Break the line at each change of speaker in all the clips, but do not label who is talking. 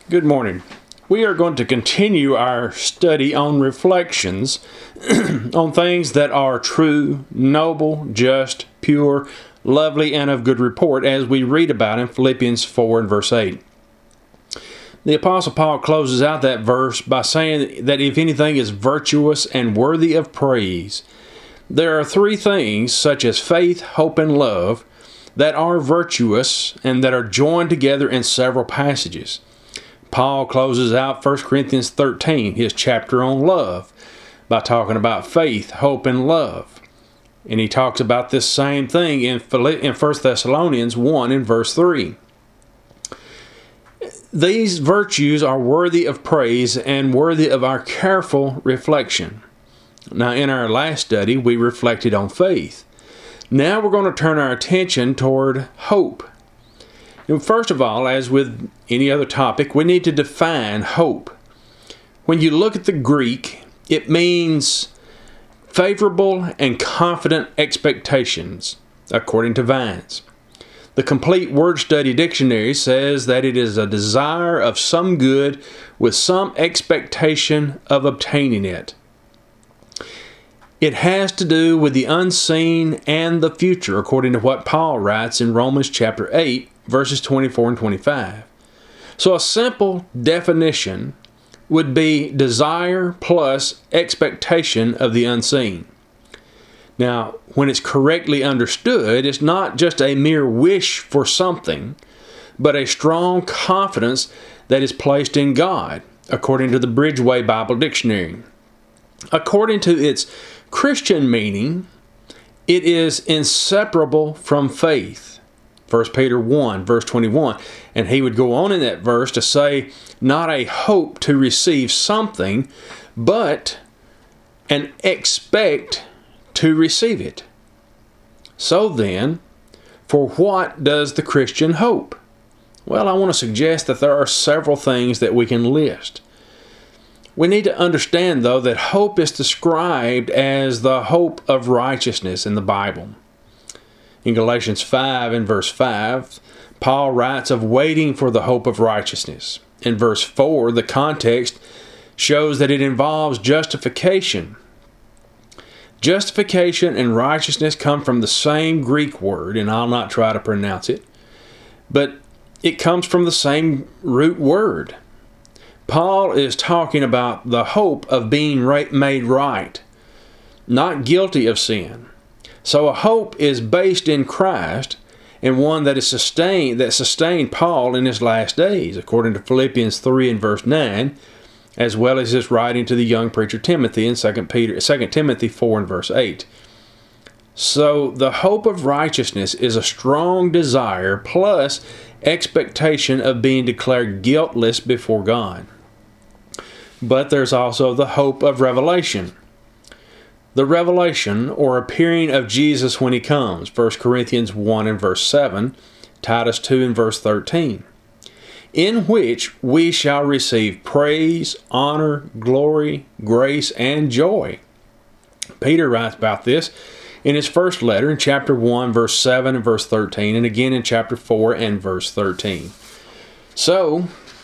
Good morning. We are going to continue our study on reflections on things that are true, noble, just, pure, lovely, and of good report, as we read about in Philippians 4 and verse 8. The Apostle Paul closes out that verse by saying that if anything is virtuous and worthy of praise, there are three things, such as faith, hope, and love, that are virtuous and that are joined together in several passages. Paul closes out 1 Corinthians 13, his chapter on love, by talking about faith, hope, and love. And he talks about this same thing in 1 Thessalonians 1 and verse 3. These virtues are worthy of praise and worthy of our careful reflection. Now, in our last study, we reflected on faith. Now we're going to turn our attention toward hope. And first of all, as with any other topic, we need to define hope. When you look at the Greek, it means favorable and confident expectations, according to Vines. The Complete Word Study Dictionary says that it is a desire of some good with some expectation of obtaining it. It has to do with the unseen and the future, according to what Paul writes in Romans chapter 8, verses 24 and 25. So a simple definition would be desire plus expectation of the unseen. Now, when it's correctly understood, it's not just a mere wish for something, but a strong confidence that is placed in God, according to the Bridgeway Bible Dictionary. According to its Christian meaning, it is inseparable from faith. 1 Peter 1, verse 21. And he would go on in that verse to say, not a hope to receive something, but an expect to receive it. So then, for what does the Christian hope? Well, I want to suggest that there are several things that we can list. We need to understand, though, that hope is described as the hope of righteousness in the Bible. In Galatians 5 and verse 5, Paul writes of waiting for the hope of righteousness. In verse 4, the context shows that it involves justification. Justification and righteousness come from the same Greek word, and I'll not try to pronounce it, but it comes from the same root word. Paul is talking about the hope of being made right, not guilty of sin. So a hope is based in Christ, and one that sustained Paul in his last days, according to Philippians 3 and verse 9, as well as his writing to the young preacher Timothy in 2 Timothy 4 and verse 8. So the hope of righteousness is a strong desire plus expectation of being declared guiltless before God. But there's also the hope of revelation. The revelation or appearing of Jesus when he comes, 1 Corinthians 1 and verse 7, Titus 2 and verse 13, in which we shall receive praise, honor, glory, grace, and joy. Peter writes about this in his first letter in chapter 1, verse 7 and verse 13, and again in chapter 4 and verse 13. So,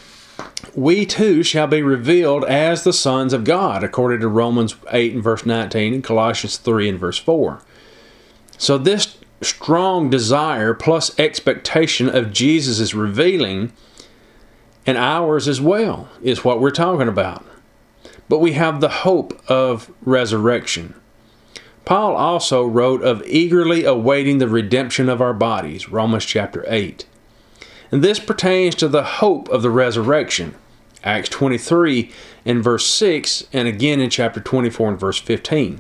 we too shall be revealed as the sons of God, according to Romans 8 and verse 19 and Colossians 3 and verse 4. So this strong desire plus expectation of Jesus' revealing, and ours as well, is what we're talking about. But we have the hope of resurrection. Paul also wrote of eagerly awaiting the redemption of our bodies, Romans chapter 8. And this pertains to the hope of the resurrection, Acts 23 and verse 6, and again in chapter 24 and verse 15,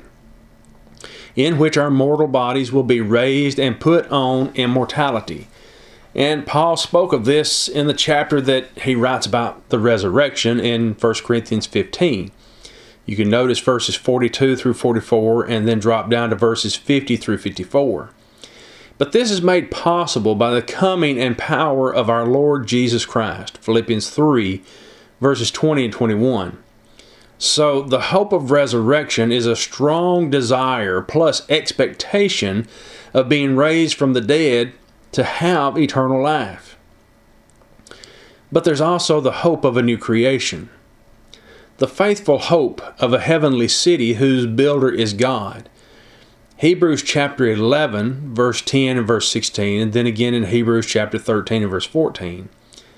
in which our mortal bodies will be raised and put on immortality. And Paul spoke of this in the chapter that he writes about the resurrection in 1 Corinthians 15. You can notice verses 42 through 44 and then drop down to verses 50 through 54. But this is made possible by the coming and power of our Lord Jesus Christ, Philippians 3, verses 20 and 21. So the hope of resurrection is a strong desire plus expectation of being raised from the dead to have eternal life. but there's also the hope of a new creation. The faithful hope of a heavenly city whose builder is God. Hebrews chapter 11, verse 10 and verse 16, and then again in Hebrews chapter 13 and verse 14.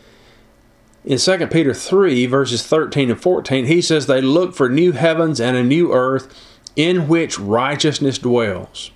In 2 Peter 3, verses 13 and 14, he says they look for new heavens and a new earth in which righteousness dwells.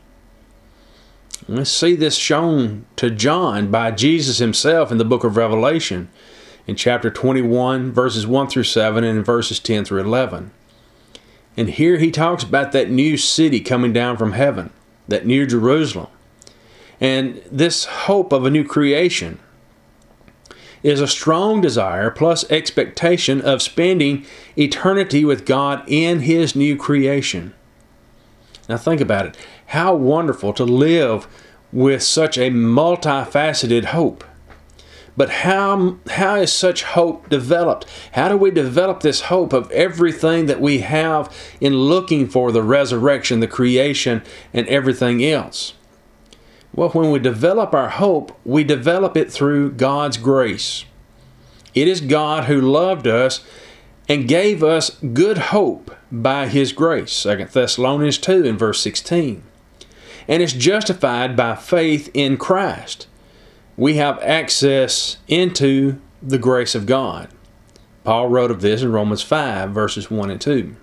Let's see this shown to John by Jesus himself in the book of Revelation in chapter 21, verses 1 through 7 and in verses 10 through 11. And here he talks about that new city coming down from heaven, that new Jerusalem. And this hope of a new creation is a strong desire plus expectation of spending eternity with God in His new creation. Now think about it. How wonderful to live with such a multifaceted hope. But how is such hope developed? How do we develop this hope of everything that we have in looking for the resurrection, the creation, and everything else? Well, when we develop our hope, we develop it through God's grace. It is God who loved us and gave us good hope by His grace. 2 Thessalonians 2 and verse 16. And is justified by faith in Christ. We have access into the grace of God. Paul wrote of this in Romans 5, verses 1 and 2.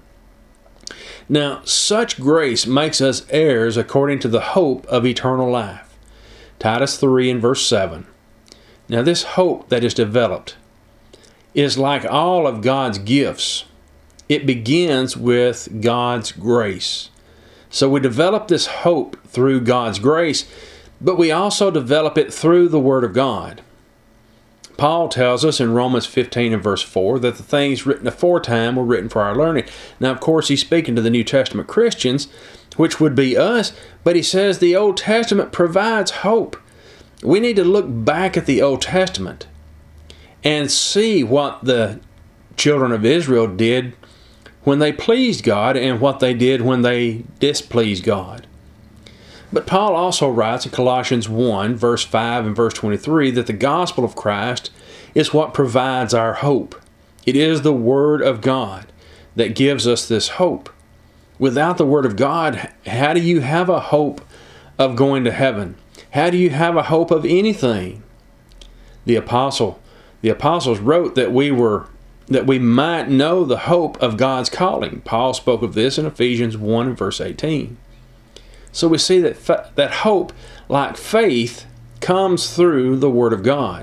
Now, such grace makes us heirs according to the hope of eternal life. Titus 3 and verse 7. Now, this hope that is developed is like all of God's gifts. It begins with God's grace. So we develop this hope through God's grace, but we also develop it through the Word of God. Paul tells us in Romans 15 and verse 4 that the things written aforetime were written for our learning. Now, of course, he's speaking to the New Testament Christians, which would be us, but he says the Old Testament provides hope. We need to look back at the Old Testament and see what the children of Israel did when they pleased God and what they did when they displeased God. But Paul also writes in Colossians 1, verse 5 and verse 23, that the gospel of Christ is what provides our hope. It is the Word of God that gives us this hope. Without the Word of God, how do you have a hope of going to heaven? How do you have a hope of anything? The apostles wrote that we might know the hope of God's calling. Paul spoke of this in Ephesians 1 and verse 18. So we see that hope, like faith, comes through the Word of God.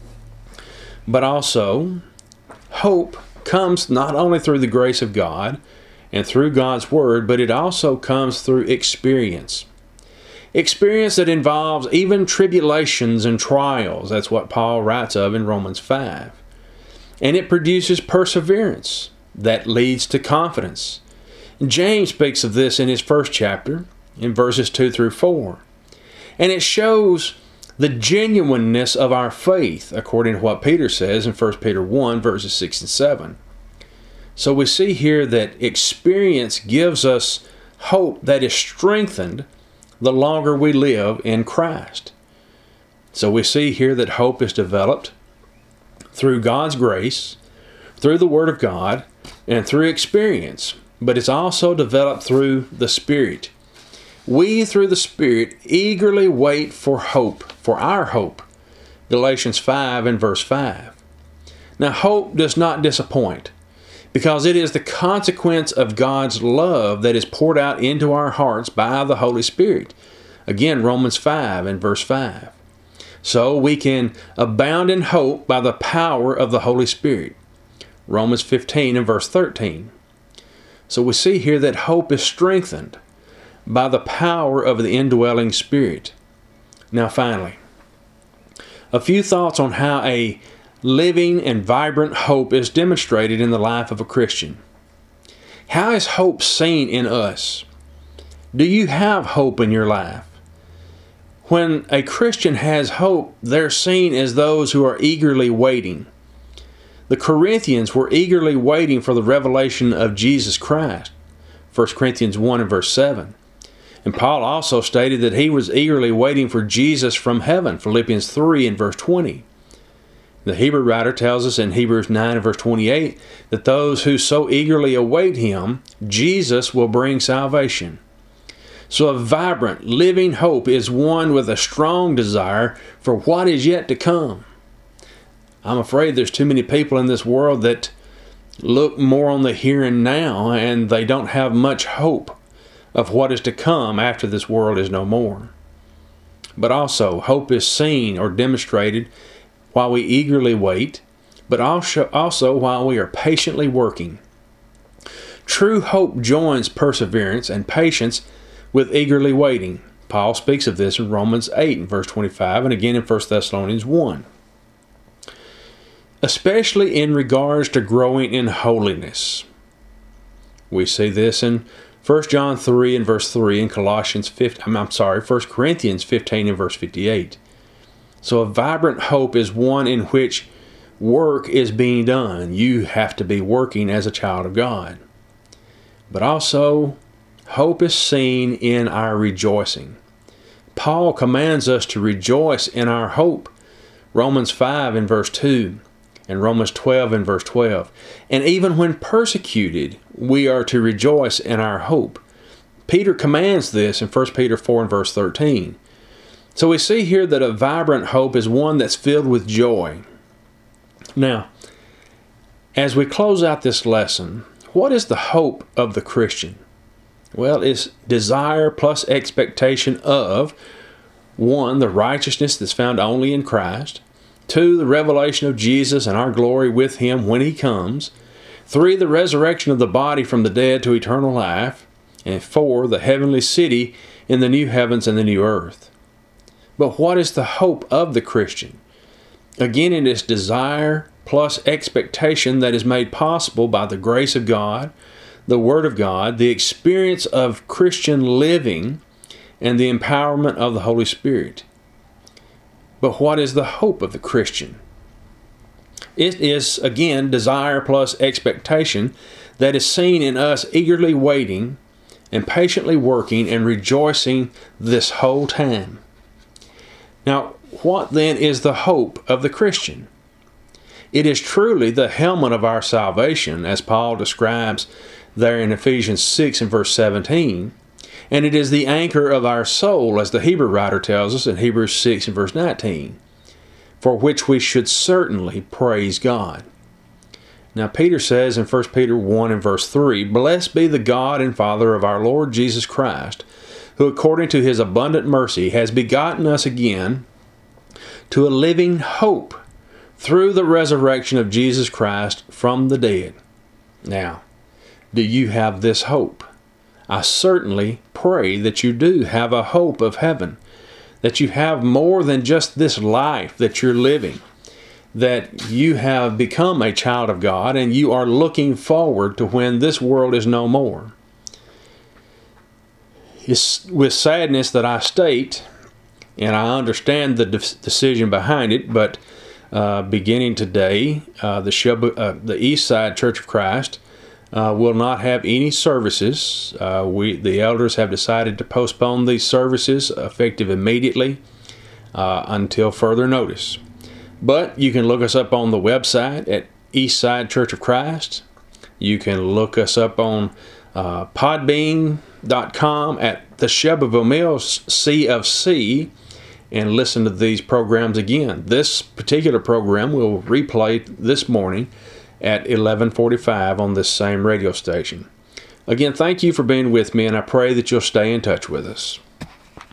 But also, hope comes not only through the grace of God and through God's Word, but it also comes through experience. Experience that involves even tribulations and trials. That's what Paul writes of in Romans 5. And it produces perseverance that leads to confidence. James speaks of this in his first chapter, in verses 2 through 4. And it shows the genuineness of our faith, according to what Peter says in 1 Peter 1, verses 6 and 7. So we see here that experience gives us hope that is strengthened the longer we live in Christ. So we see here that hope is developed through God's grace, through the Word of God, and through experience. But it's also developed through the Spirit. We, through the Spirit, eagerly wait for hope, for our hope. Galatians 5 and verse 5. Now, hope does not disappoint, because it is the consequence of God's love that is poured out into our hearts by the Holy Spirit. Again, Romans 5 and verse 5. So we can abound in hope by the power of the Holy Spirit. Romans 15 and verse 13. So we see here that hope is strengthened by the power of the indwelling Spirit. Now finally, a few thoughts on how a living and vibrant hope is demonstrated in the life of a Christian. How is hope seen in us? Do you have hope in your life? When a Christian has hope, they're seen as those who are eagerly waiting. The Corinthians were eagerly waiting for the revelation of Jesus Christ. 1 Corinthians 1 and verse 7. And Paul also stated that he was eagerly waiting for Jesus from heaven. Philippians 3 and verse 20. The Hebrew writer tells us in Hebrews 9 and verse 28 that those who so eagerly await Him, Jesus will bring salvation. So a vibrant, living hope is one with a strong desire for what is yet to come. I'm afraid there's too many people in this world that look more on the here and now, and they don't have much hope of what is to come after this world is no more. But also, hope is seen or demonstrated while we eagerly wait, but also while we are patiently working. True hope joins perseverance and patience with eagerly waiting. Paul speaks of this in Romans 8 and verse 25, and again in 1 Thessalonians 1. Especially in regards to growing in holiness. We see this in 1 John 3 and verse 3 and 1 Corinthians 15 and verse 58. So a vibrant hope is one in which work is being done. You have to be working as a child of God. But also, hope is seen in our rejoicing. Paul commands us to rejoice in our hope. Romans 5 and verse 2 and Romans 12 and verse 12. And even when persecuted, we are to rejoice in our hope. Peter commands this in 1 Peter 4 and verse 13. So we see here that a vibrant hope is one that's filled with joy. Now, as we close out this lesson, what is the hope of the Christian? Well, it's desire plus expectation of, 1, the righteousness that's found only in Christ, 2, the revelation of Jesus and our glory with Him when He comes, 3, the resurrection of the body from the dead to eternal life, and 4, the heavenly city in the new heavens and the new earth. But what is the hope of the Christian? Again, it is desire plus expectation that is made possible by the grace of God, the Word of God, the experience of Christian living, and the empowerment of the Holy Spirit. But what is the hope of the Christian? It is, again, desire plus expectation that is seen in us eagerly waiting and patiently working and rejoicing this whole time. Now, what then is the hope of the Christian? It is truly the helmet of our salvation, as Paul describes there in Ephesians 6 and verse 17, and it is the anchor of our soul, as the Hebrew writer tells us in Hebrews 6 and verse 19, for which we should certainly praise God. Now, Peter says in 1 Peter 1 and verse 3, Blessed be the God and Father of our Lord Jesus Christ, who according to His abundant mercy has begotten us again to a living hope through the resurrection of Jesus Christ from the dead. Now, do you have this hope? I certainly pray that you do have a hope of heaven, that you have more than just this life that you're living, that you have become a child of God and you are looking forward to when this world is no more. It's with sadness that I state, and I understand the decision behind it, but beginning today, the East Side Church of Christ will not have any services. The elders have decided to postpone these services effective immediately until further notice. But you can look us up on the website at East Side Church of Christ. You can look us up on podbean.com at the Shelbyville Mills CFC and listen to these programs again. This particular program will replay this morning at 11:45 on this same radio station. Again, thank you for being with me, and I pray that you'll stay in touch with us.